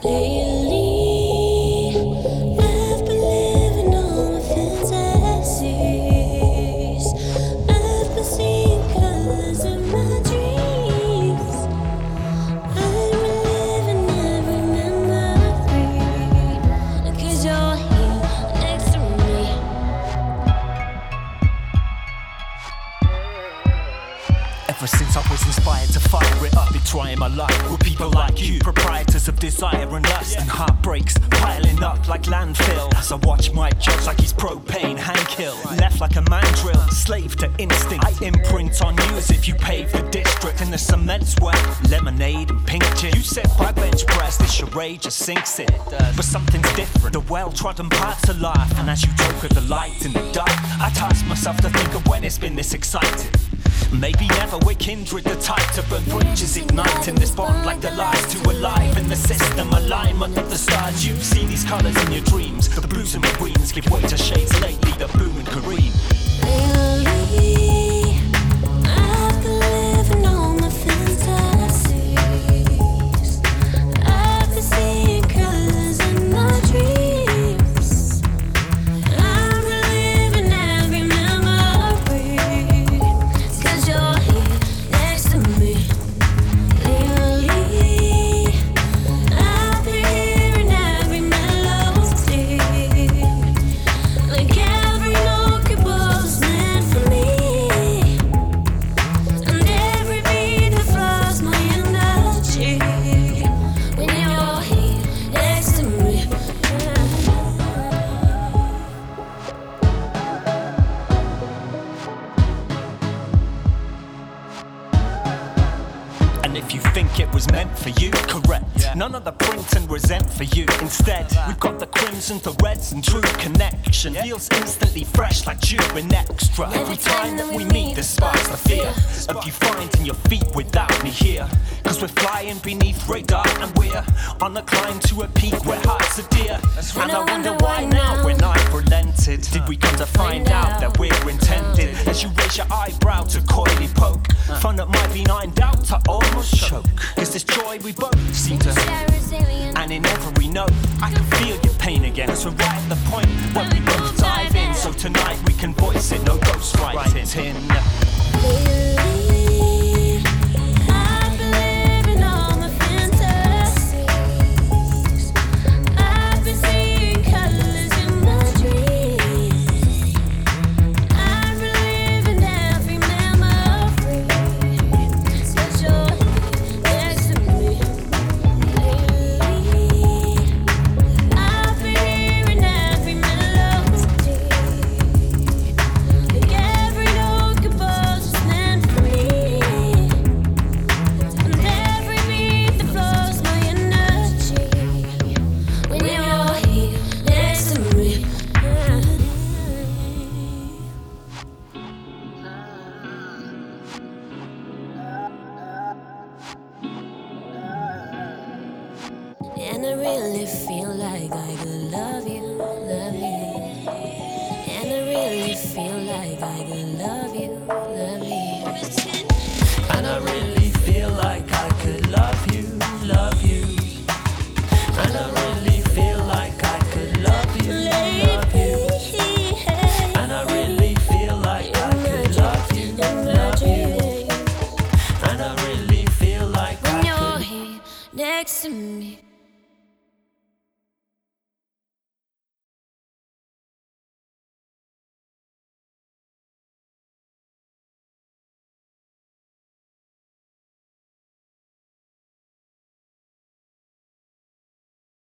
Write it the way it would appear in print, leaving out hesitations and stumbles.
Lately, I've been living on my fantasies. I've been seeing colors in my dreams. I'm reliving every memory, 'cause you're here next to me. Ever since I was inspired to fire it up, been trying my luck with people like you, proprietors of desire and lust, and heartbreaks piling up like landfill. As I watch my judge like he's propane, hand kill, left like a mandrill, slave to instinct. I imprint on you as if you paved the district in the cement sweat, lemonade and pink gin. You said by bench press, this charade just sinks it, but something's different. The well-trodden paths of life, and as you talk of the light in the dark, I task myself to think of when it's been this exciting. Maybe never, we're kindred, the type to burn bridges, igniting this bond like the lies to alive in the system, alignment of the stars. You see these colours in your dreams, the blues and the greens give way to shades lately, the blue and green. Lately, I've been living on my fantasies. I've been seeing colors in my dreams. I'm reliving every memory, 'cause you're here next to me. Lately, I've been hearing every melody, like every note was meant for me, and every beat that flows my energy when you're here next to me. And if you think it was meant for you, correct. None of the print and resent for you. Instead, we've got the crimson, the reds, and true connection. Feels instantly fresh like chewing extra. Every time that we meet, this sparks the fear of you finding your feet without me here. 'Cause we're flying beneath radar, and we're on a climb to a peak where hearts are dear. And I wonder why now when I've relented, did we come to find out that we're intended? As you raise your eyebrow to coyly poke fun at my benign doubt, I almost choke. 'Cause this joy we both seem to, and in every note I can feel your pain again. So we're right at the point where we both dive in, so tonight we can voice it, no ghostwriting. Lately, I've been living on my fantasies. I've been seeing colors in my dreams. I'm reliving every memory, 'cause you're here next to me. Lately, I've been hearing every melody, like every note composed was meant for me, and every beat that flows my energy when you're here next to me. And I really feel like I could love you, love you. And I really feel like I could love you, love you. And I really feel like